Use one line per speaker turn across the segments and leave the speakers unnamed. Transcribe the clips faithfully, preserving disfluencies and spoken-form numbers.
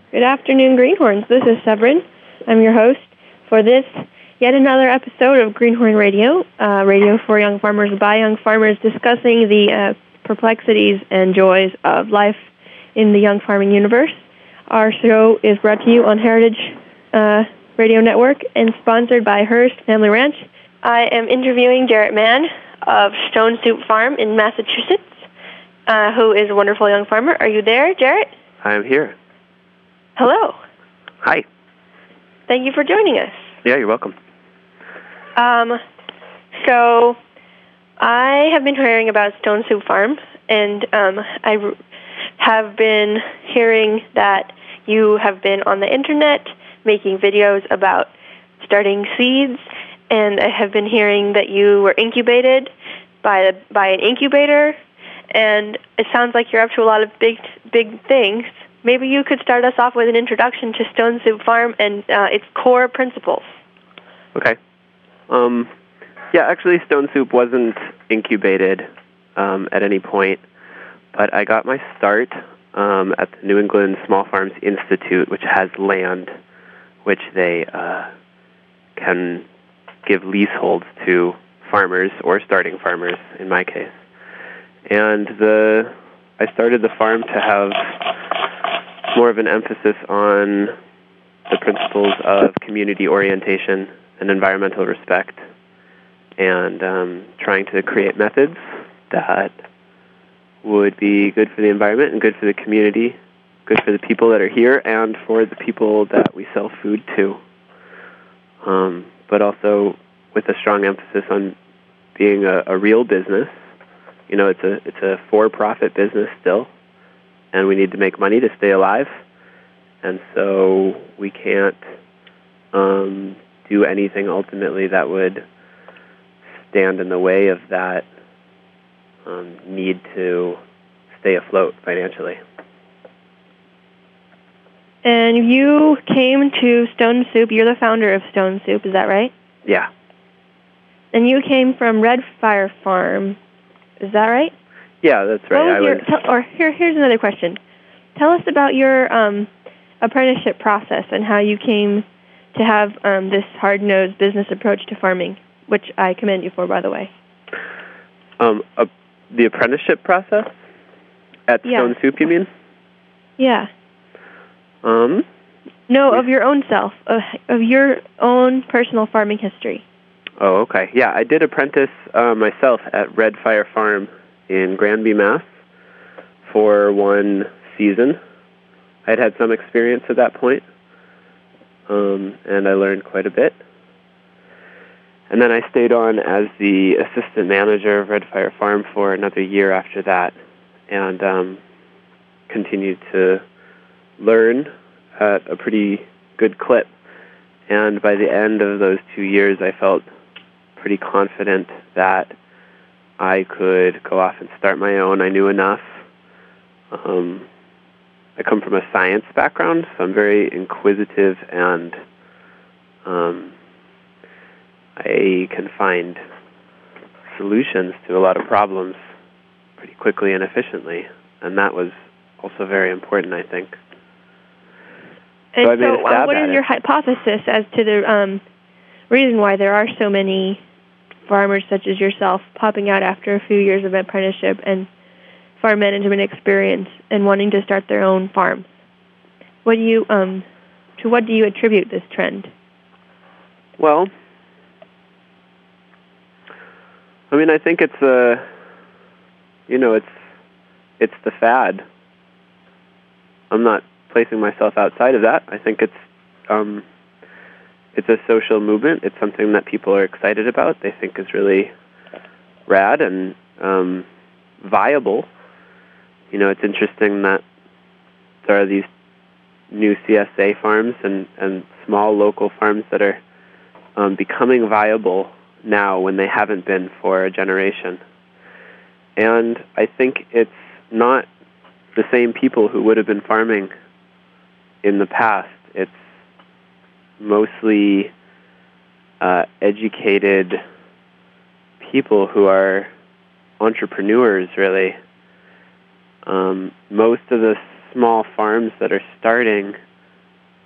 Good afternoon, Greenhorns. This is Severin. I'm your host for this yet another episode of Greenhorn Radio, uh, radio for young farmers by young farmers, discussing the uh, perplexities and joys of life in the young farming universe. Our show is brought to you on Heritage uh, Radio Network and sponsored by Hearst Family Ranch. I am interviewing Jarrett Mann of Stone Soup Farm in Massachusetts, uh, who is a wonderful young farmer. Are you there, Jarrett?
I'm here.
Hello.
Hi.
Thank you for joining us.
Yeah, you're welcome.
Um, so I have been hearing about Stone Soup Farm, and um, I r- have been hearing that you have been on the internet making videos about starting seeds, and I have been hearing that you were incubated by the, by an incubator, and it sounds like you're up to a lot of big big things. Maybe you could start us off with an introduction to Stone Soup Farm and uh, its core principles.
Okay. Um, yeah, actually, Stone Soup wasn't incubated um, at any point, but I got my start um, at the New England Small Farms Institute, which has land which they uh, can give leaseholds to farmers or starting farmers, in my case. And the I started the farm to have more of an emphasis on the principles of community orientation and environmental respect, and um, trying to create methods that would be good for the environment and good for the community, good for the people that are here, and for the people that we sell food to. Um, but also with a strong emphasis on being a, a real business. You know, it's a it's a for-profit business still, and we need to make money to stay alive, and so we can't um, do anything ultimately that would stand in the way of that um, need to stay afloat financially.
And you came to Stone Soup. You're the founder of Stone Soup, is that right?
Yeah.
And you came from Red Fire Farm, is that right?
Yeah, that's right.
What was
I
your,
was...
tell, or here, here's another question. Tell us about your um, apprenticeship process and how you came to have um, this hard-nosed business approach to farming, which I commend you for, by the way.
Um, uh, the apprenticeship process at
yeah.
Stone Soup, you mean?
Yeah.
Um.
No, of your own self, of, of your own personal farming history.
Oh, okay. Yeah, I did apprentice uh, myself at Red Fire Farm in Granby, Mass. for one season. I had had some experience at that point, um, and I learned quite a bit. And then I stayed on as the assistant manager of Red Fire Farm for another year after that, and um, continued to learn at a pretty good clip. And by the end of those two years, I felt pretty confident that I could go off and start my own. I knew enough. Um, I come from a science background, so I'm very inquisitive, and um, I can find solutions to a lot of problems pretty quickly and efficiently, and that was also very important, I think.
And
so, I made
so
a stab
what
at
is
it.
your hypothesis as to the um, reason why there are so many farmers such as yourself popping out after a few years of apprenticeship and farm management experience and wanting to start their own farms? What do you um, to what do you attribute this trend?
Well, I mean, I think it's a, you know, it's it's the fad. I'm not placing myself outside of that. I think it's um, it's a social movement. It's something that people are excited about. They think is really rad and um, viable. You know, it's interesting that there are these new C S A farms and, and small local farms that are um, becoming viable now when they haven't been for a generation. And I think it's not the same people who would have been farming in the past. It's mostly uh, educated people who are entrepreneurs, really. Um, most of the small farms that are starting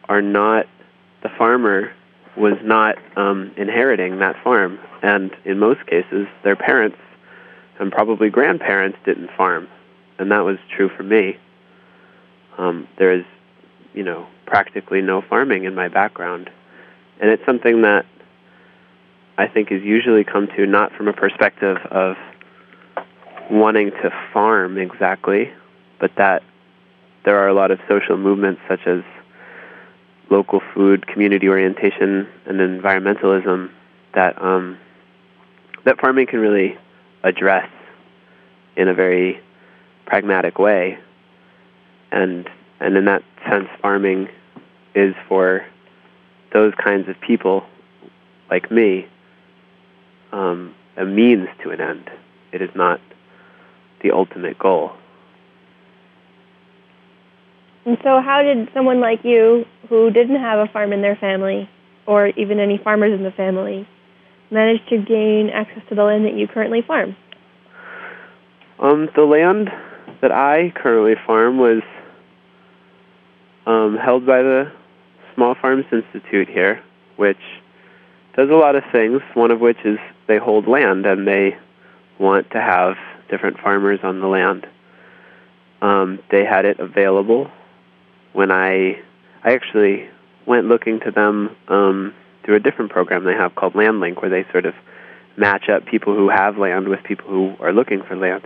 are not, the farmer was not um, inheriting that farm. And in most cases, their parents and probably grandparents didn't farm. And that was true for me. Um, there is, you know, practically no farming in my background. And it's something that I think is usually come to not from a perspective of wanting to farm exactly, but that there are a lot of social movements such as local food, community orientation, and environmentalism that um, that farming can really address in a very pragmatic way. And and in that sense, farming is for those kinds of people like me um, a means to an end. It is not the ultimate goal.
And so how did someone like you, who didn't have a farm in their family, or even any farmers in the family, manage to gain access to the land that you currently farm?
Um, the land that I currently farm was um, held by the Small Farms Institute here, which does a lot of things, one of which is they hold land and they want to have different farmers on the land. Um, they had it available when I I actually went looking to them um, through a different program they have called LandLink, where they sort of match up people who have land with people who are looking for land.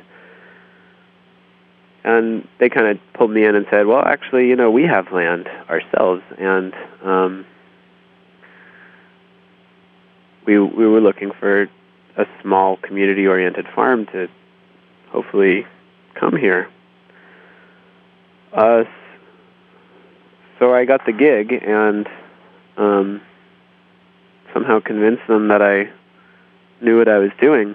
And they kind of pulled me in and said, well, actually, you know, we have land ourselves, and um, we we were looking for a small community-oriented farm to hopefully come here. Uh, so I got the gig and um, somehow convinced them that I knew what I was doing.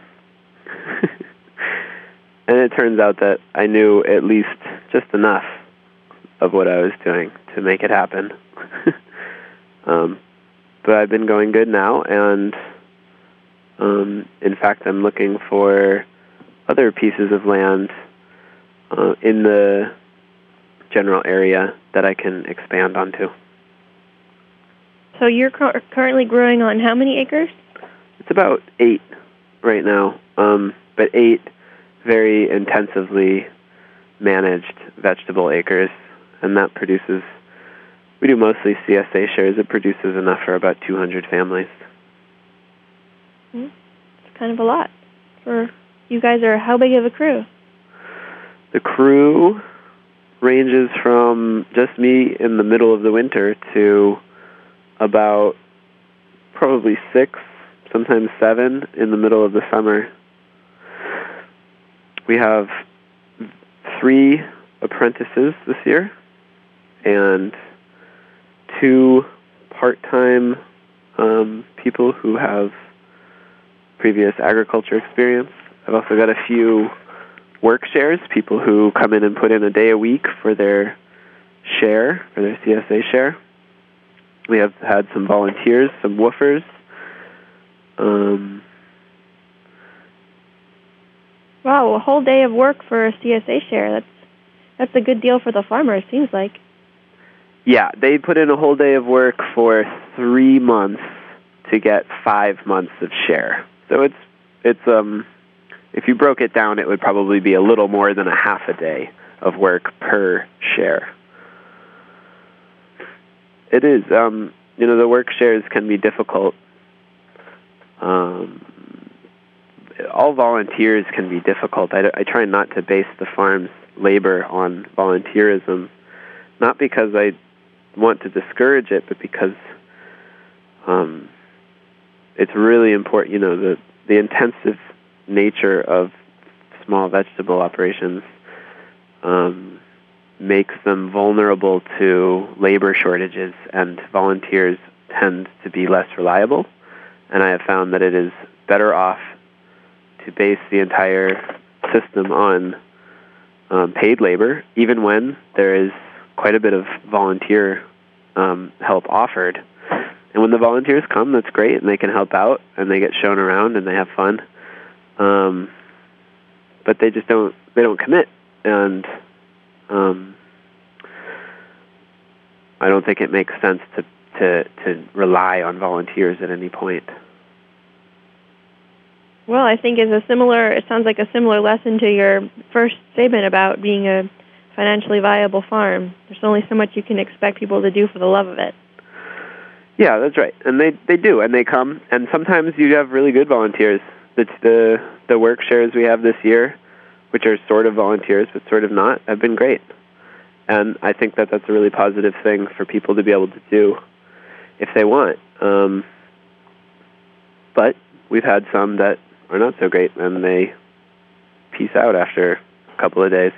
And it turns out that I knew at least just enough of what I was doing to make it happen. um, but I've been going good now, and um, in fact, I'm looking for other pieces of land uh, in the general area that I can expand onto.
So you're cu- currently growing on how many acres?
It's about eight right now, um, but eight very intensively managed vegetable acres, and that produces, we do mostly C S A shares, it produces enough for about two hundred families.
Mm-hmm. It's kind of a lot. For you guys are how big of a crew?
The crew ranges from just me in the middle of the winter to about probably six, sometimes seven in the middle of the summer. We have three apprentices this year and two part-time um, people who have previous agriculture experience. I've also got a few work shares, people who come in and put in a day a week for their share, for their C S A share. We have had some volunteers, some woofers. Um,
wow, a whole day of work for a C S A share. That's that's a good deal for the farmer, it seems like.
Yeah, they put in a whole day of work for three months to get five months of share. So it's it's um if you broke it down, it would probably be a little more than a half a day of work per share. It is, um, you know, the work shares can be difficult. Um, all volunteers can be difficult. I, I try not to base the farm's labor on volunteerism, not because I want to discourage it, but because um, it's really important, you know, the, the intensive nature of small vegetable operations um, makes them vulnerable to labor shortages, and volunteers tend to be less reliable. And I have found that it is better off to base the entire system on um, paid labor, even when there is quite a bit of volunteer um, help offered. And when the volunteers come, that's great, and they can help out, and they get shown around, and they have fun. Um, but they just don't, they don't commit. And um, I don't think it makes sense to, to, to rely on volunteers at any point.
Well, I think it's a similar, it sounds like a similar lesson to your first statement about being a financially viable farm. There's only so much you can expect people to do for the love of it.
Yeah, that's right. And they, they do, and they come. And sometimes you have really good volunteers. The, the, the work shares we have this year, which are sort of volunteers but sort of not, have been great. And I think that that's a really positive thing for people to be able to do if they want. Um, but we've had some that are not so great, and they peace out after a couple of days.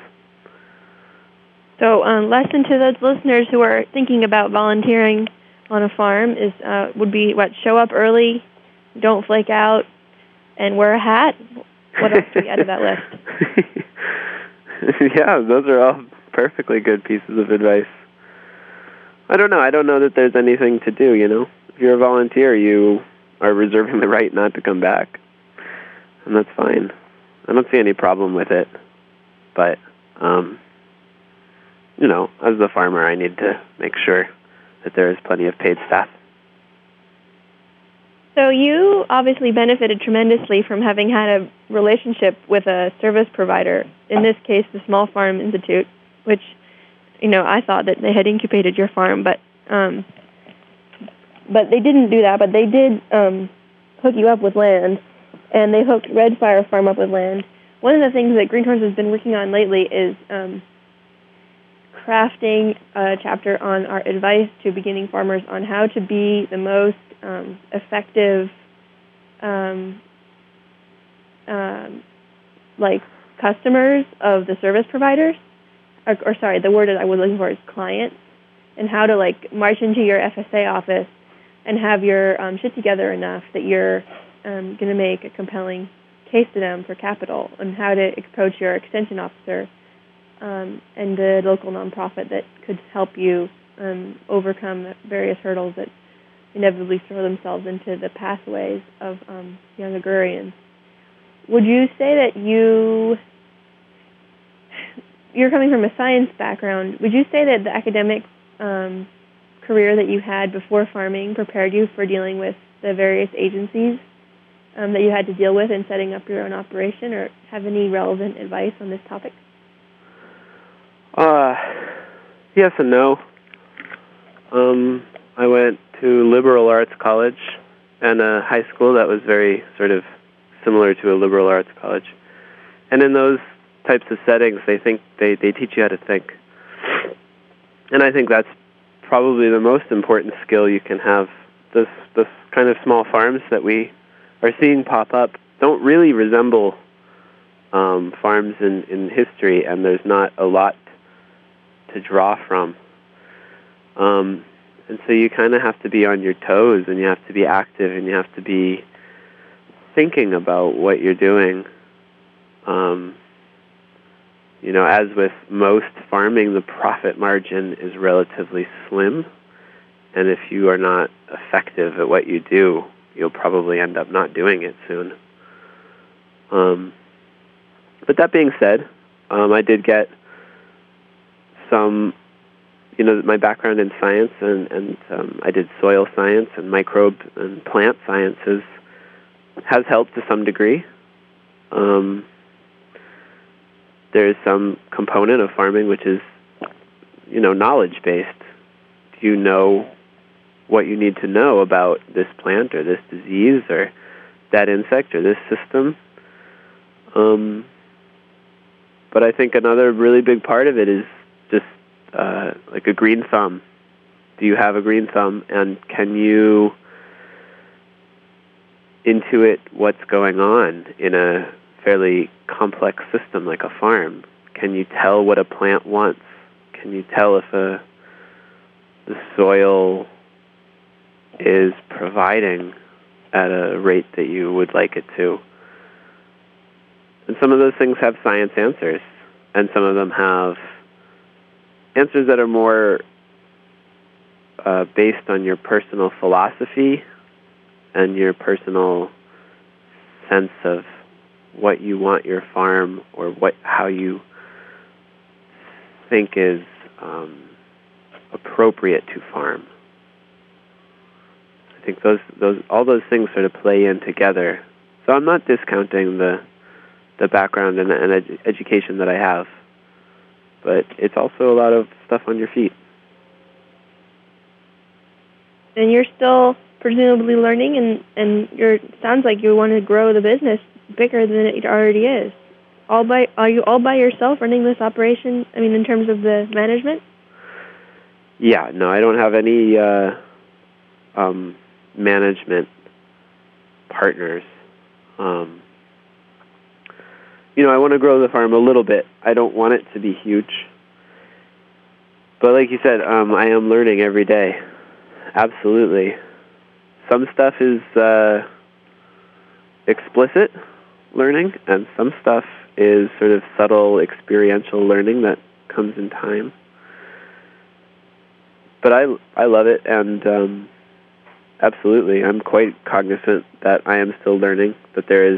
So, um, lesson to those listeners who are thinking about volunteering on a farm is uh, would be what? Show up early, don't flake out, and wear a hat. What else do we add to that list?
Yeah, those are all perfectly good pieces of advice. I don't know. I don't know that there's anything to do. You know, if you're a volunteer, you are reserving the right not to come back, and that's fine. I don't see any problem with it, but. Um, You know, as the farmer, I need to make sure that there is plenty of paid staff.
So you obviously benefited tremendously from having had a relationship with a service provider, in this case, the Small Farm Institute, which, you know, I thought that they had incubated your farm, but um, but they didn't do that, but they did um, hook you up with land, and they hooked Red Fire Farm up with land. One of the things that Greenhorns has been working on lately is um, crafting a chapter on our advice to beginning farmers on how to be the most um, effective, um, um, like customers of the service providers, or, or sorry, the word that I was looking for is clients, and how to like march into your F S A office and have your um, shit together enough that you're um, going to make a compelling case to them for capital, and how to approach your extension officer Um, and the local nonprofit that could help you um, overcome the various hurdles that inevitably throw themselves into the pathways of um, young agrarians. Would you say that you, you're coming from a science background, would you say that the academic um, career that you had before farming prepared you for dealing with the various agencies um, that you had to deal with in setting up your own operation, or have any relevant advice on this topic?
Uh, yes and no. Um, I went to liberal arts college and a high school that was very sort of similar to a liberal arts college. And in those types of settings, they think they, they teach you how to think. And I think that's probably the most important skill you can have. This this kind of small farms that we are seeing pop up don't really resemble um, farms in, in history, and there's not a lot to draw from. Um, and so you kind of have to be on your toes, and you have to be active, and you have to be thinking about what you're doing. Um, you know, as with most farming, the profit margin is relatively slim, and if you are not effective at what you do, you'll probably end up not doing it soon. Um, but that being said, um, I did get some, you know, my background in science, and, and um, I did soil science and microbe and plant sciences has helped to some degree. Um, there's some component of farming which is, you know, knowledge-based. Do you know what you need to know about this plant or this disease or that insect or this system? Um, but I think another really big part of it is just uh, like a green thumb. Do you have a green thumb, and can you intuit what's going on in a fairly complex system like a farm? Can you tell what a plant wants? Can you tell if a, the soil is providing at a rate that you would like it to? And some of those things have science answers, and some of them have answers that are more uh, based on your personal philosophy and your personal sense of what you want your farm, or what how you think is um, appropriate to farm. I think those those all those things sort of play in together. So I'm not discounting the the background and, and ed- education that I have, but it's also a lot of stuff on your feet.
And you're still presumably learning, and and you're sounds like you want to grow the business bigger than it already is. All by are you all by yourself running this operation? I mean, in terms of the management.
Yeah, no, I don't have any uh, um, management partners. Um, you know, I want to grow the farm a little bit. I don't want it to be huge. But like you said, um, I am learning every day. Absolutely. Some stuff is uh, explicit learning, and some stuff is sort of subtle experiential learning that comes in time. But I, I love it, and um, absolutely, I'm quite cognizant that I am still learning, that there is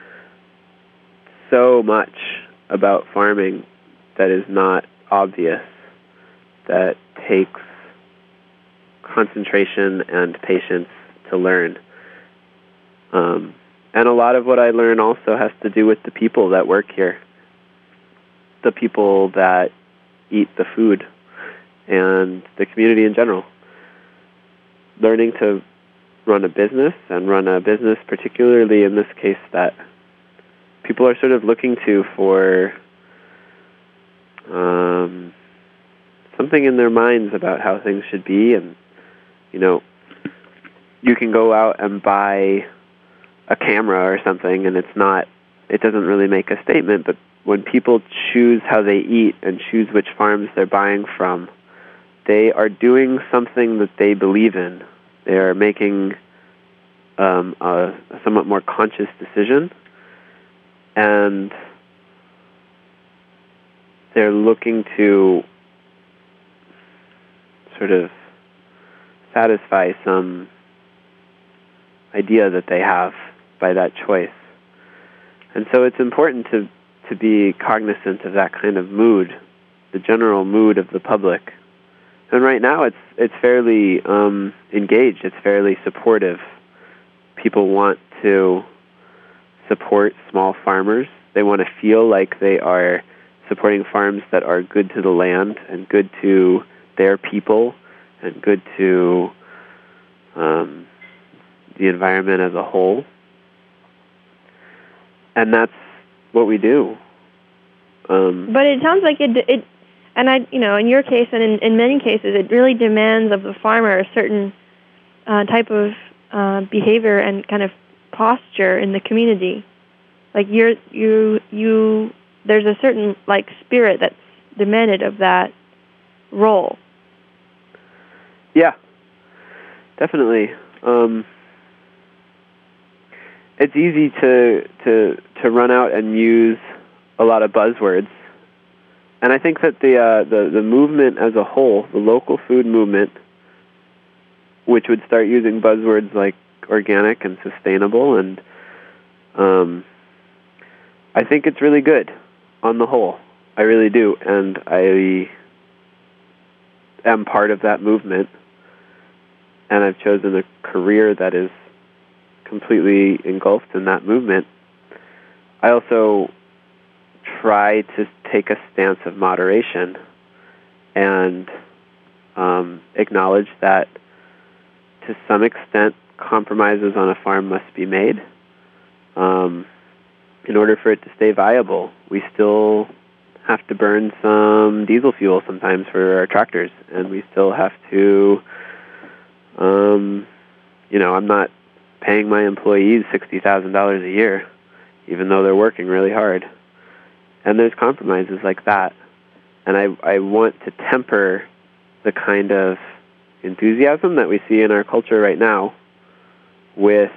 so much about farming that is not obvious, that takes concentration and patience to learn. Um, and a lot of what I learn also has to do with the people that work here, the people that eat the food, and the community in general. Learning to run a business, and run a business particularly in this case that people are sort of looking to for um, something in their minds about how things should be. And, you know, you can go out and buy a camera or something, and it's not, it doesn't really make a statement, but when people choose how they eat and choose which farms they're buying from, they are doing something that they believe in. They are making um, a, a somewhat more conscious decision, and they're looking to sort of satisfy some idea that they have by that choice. And so it's important to, to be cognizant of that kind of mood, the general mood of the public. And right now it's it's fairly um, engaged, it's fairly supportive. People want to support small farmers. They want to feel like they are supporting farms that are good to the land and good to their people and good to um, the environment as a whole. And that's what we do. Um,
but it sounds like it, it, and I, you know, in your case and in, in many cases, it really demands of the farmer a certain uh, type of uh, behavior and kind of posture in the community. Like you're, you, you, there's a certain like spirit that's demanded of that role.
Yeah, definitely. Um, it's easy to to to run out and use a lot of buzzwords, and I think that the uh, the the movement as a whole, the local food movement, which would start using buzzwords like organic and sustainable, and um, I think it's really good on the whole. I really do, and I am part of that movement, and I've chosen a career that is completely engulfed in that movement. I also try to take a stance of moderation and um, acknowledge that to some extent compromises on a farm must be made um, in order for it to stay viable. We still have to burn some diesel fuel sometimes for our tractors, and we still have to, um, you know, I'm not paying my employees sixty thousand dollars a year, even though they're working really hard. And there's compromises like that. And I, I want to temper the kind of enthusiasm that we see in our culture right now with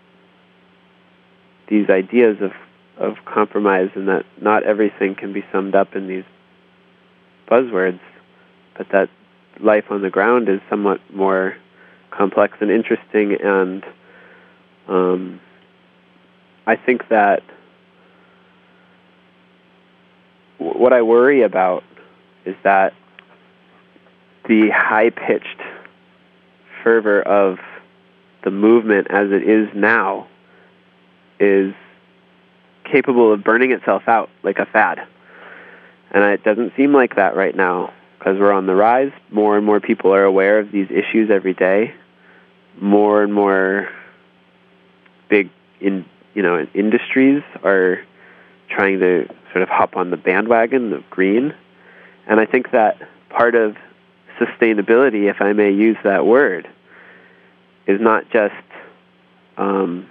these ideas of, of compromise, and that not everything can be summed up in these buzzwords, but that life on the ground is somewhat more complex and interesting. And um, I think that w- what I worry about is that the high-pitched fervor of the movement as it is now is capable of burning itself out like a fad. And it doesn't seem like that right now because we're on the rise. More and more people are aware of these issues every day. More and more big in, you know, industries are trying to sort of hop on the bandwagon of green. And I think that part of sustainability, if I may use that word, is not just um,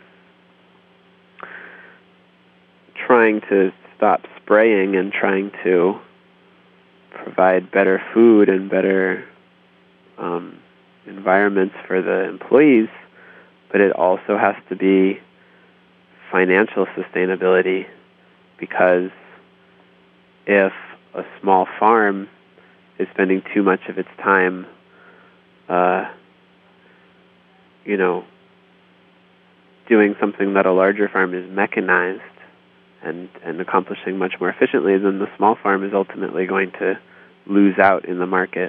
trying to stop spraying and trying to provide better food and better um, environments for the employees, but it also has to be financial sustainability, because if a small farm is spending too much of its time, uh, you know, doing something that a larger farm is mechanized and, and accomplishing much more efficiently, then the small farm is ultimately going to lose out in the market.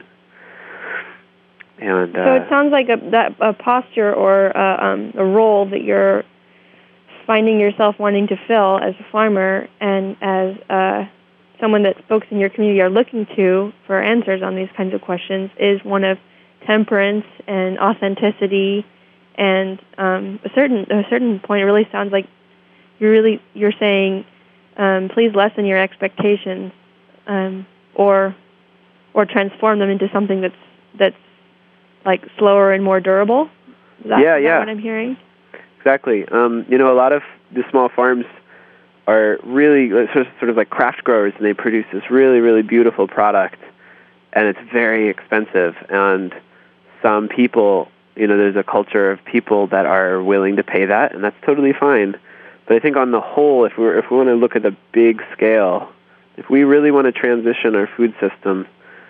And uh,
so it sounds like a, that a posture or uh, um, a role that you're finding yourself wanting to fill as a farmer and as uh, someone that folks in your community are looking to for answers on these kinds of questions is one of temperance and authenticity, and um, a certain a certain point it really sounds like you're really you're saying um, please lessen your expectations um, or or transform them into something that's that's like slower and more durable. Is that,
yeah,
is
yeah.
that what I'm hearing?
Exactly. Um, you know, a lot of the small farms are really sort of, sort of like craft growers, and they produce this really, really beautiful product, and it's very expensive. And some people, you know, there's a culture of people that are willing to pay that, and that's totally fine. But I think on the whole, if we're if we want to look at the big scale, if we really want to transition our food system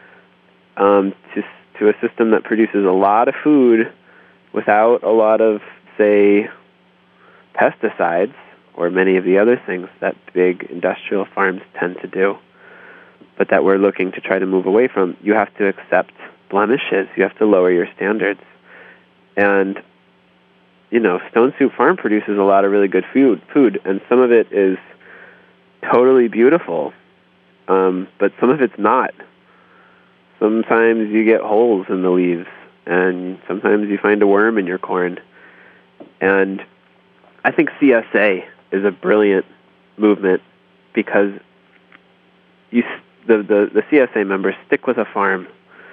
um, to to a system that produces a lot of food without a lot of, say, pesticides or many of the other things that big industrial farms tend to do, but that we're looking to try to move away from, you have to accept blemishes. You have to lower your standards. And, you know, Stone Soup Farm produces a lot of really good food, food, and some of it is totally beautiful, um, but some of it's not. Sometimes you get holes in the leaves, and sometimes you find a worm in your corn. And I think C S A is a brilliant movement because you the, the, the C S A members stick with a farm,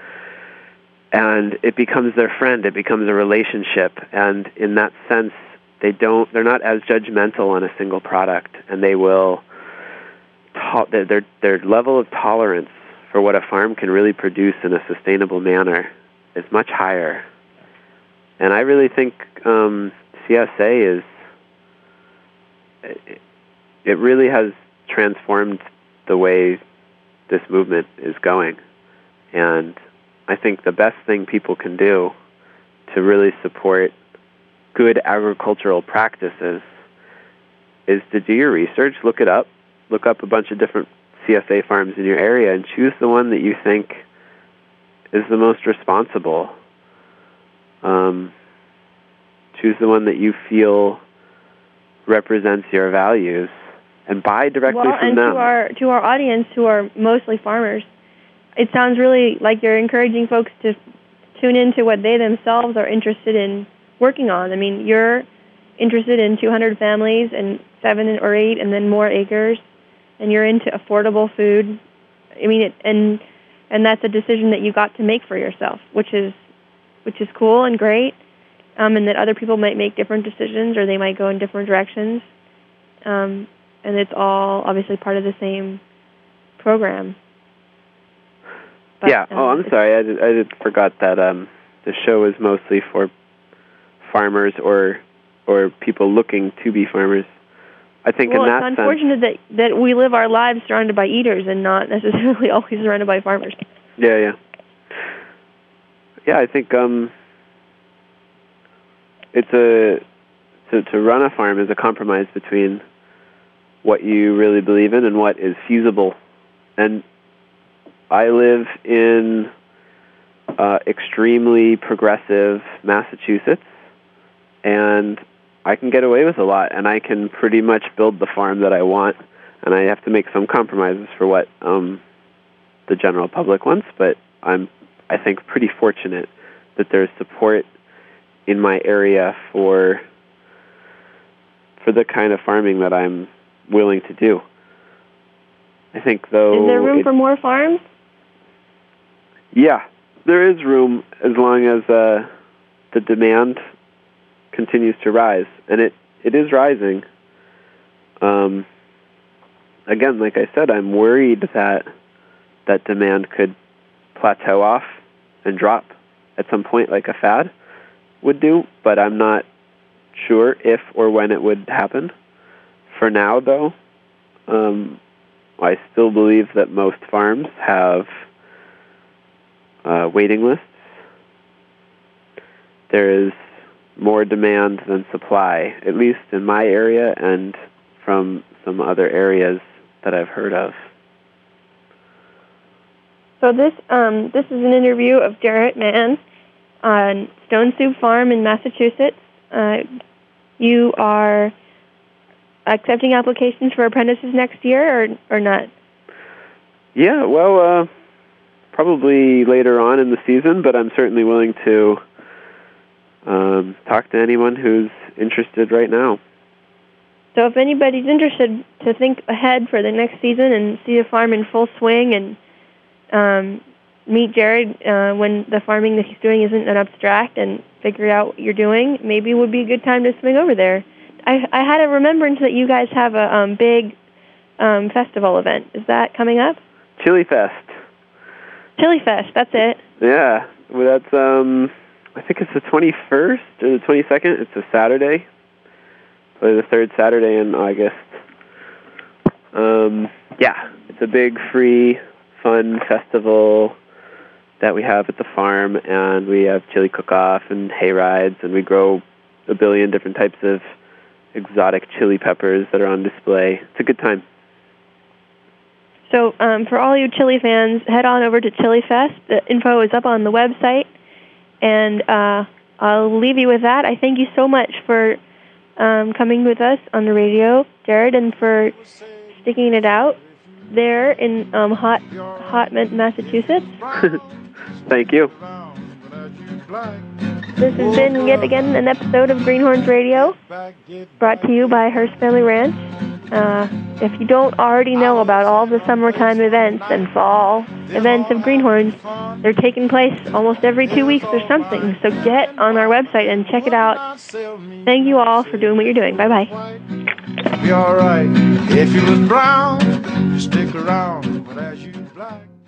and it becomes their friend. It becomes a relationship, and in that sense, they don't they're not as judgmental on a single product, and they will to, their their level of tolerance for what a farm can really produce in a sustainable manner is much higher. And I really think um, C S A is it, it really has transformed the way this movement is going. And I think the best thing people can do to really support good agricultural practices is to do your research, look it up, look up a bunch of different C S A farms in your area, and choose the one that you think is the most responsible. Um, choose the one that you feel represents your values, and buy directly
well,
from
and
them.
Well, and to our to our audience, who are mostly farmers, it sounds really like you're encouraging folks to tune into what they themselves are interested in working on. I mean, you're interested in two hundred families and seven or eight and then more acres, and you're into affordable food. I mean, it, and and that's a decision that you got to make for yourself, which is which is cool and great. Um, and that other people might make different decisions, or they might go in different directions. Um, and it's all obviously part of the same program. But,
yeah.
Um,
oh, I'm sorry. I did, I did forgot that um, the show is mostly for farmers or or people looking to be farmers. I think
well,
in that
it's unfortunate
sense,
that, that we live our lives surrounded by eaters and not necessarily always surrounded by farmers.
Yeah, yeah. Yeah, I think um, it's a to, to run a farm is a compromise between what you really believe in and what is feasible. And I live in uh, extremely progressive Massachusetts, and I can get away with a lot, and I can pretty much build the farm that I want, and I have to make some compromises for what um, the general public wants, but I'm, I think, pretty fortunate that there's support in my area for for the kind of farming that I'm willing to do. I think, though...
Is there room
it,
for more farms?
Yeah, there is room as long as uh, the demand continues to rise, and it, it is rising. Um, again, like I said, I'm worried that that demand could plateau off and drop at some point like a fad would do, but I'm not sure if or when it would happen. For now, though, um, I still believe that most farms have uh, waiting lists. There is more demand than supply, at least in my area and from some other areas that I've heard of.
So this um, this is an interview of Jarrett Mann on Stone Soup Farm in Massachusetts. Uh, you are accepting applications for apprentices next year, or or not?
Yeah, well, uh, probably later on in the season, but I'm certainly willing to um, talk to anyone who's interested right now.
So if anybody's interested to think ahead for the next season and see the farm in full swing and um, meet Jared uh, when the farming that he's doing isn't an abstract and figure out what you're doing, maybe it would be a good time to swing over there. I, I had a remembrance that you guys have a um, big um, festival event. Is that coming up?
Chili Fest.
Chili Fest, that's it.
Yeah, well, that's, um, I think it's the twenty-first or the twenty-second. It's a Saturday. Probably the third Saturday in August. Um, yeah, it's a big, free, fun festival that we have at the farm, and we have chili cook-off and hay rides, and we grow a billion different types of exotic chili peppers that are on display. It's a good time.
So um, for all you chili fans, head on over to Chili Fest. The info is up on the website, and uh, I'll leave you with that. I thank you so much for um, coming with us on the radio, Jared, and for sticking it out there in um, hot, hot Massachusetts.
Thank you.
This has been yet again an episode of Greenhorns Radio, brought to you by Hearst Family Ranch. Uh, if you don't already know about all the summertime events and fall events of Greenhorns, they're taking place almost every two weeks or something. So get on our website and check it out. Thank you all for doing what you're doing. Bye-bye.
Be all right. If you was brown, you stick around. But as you black...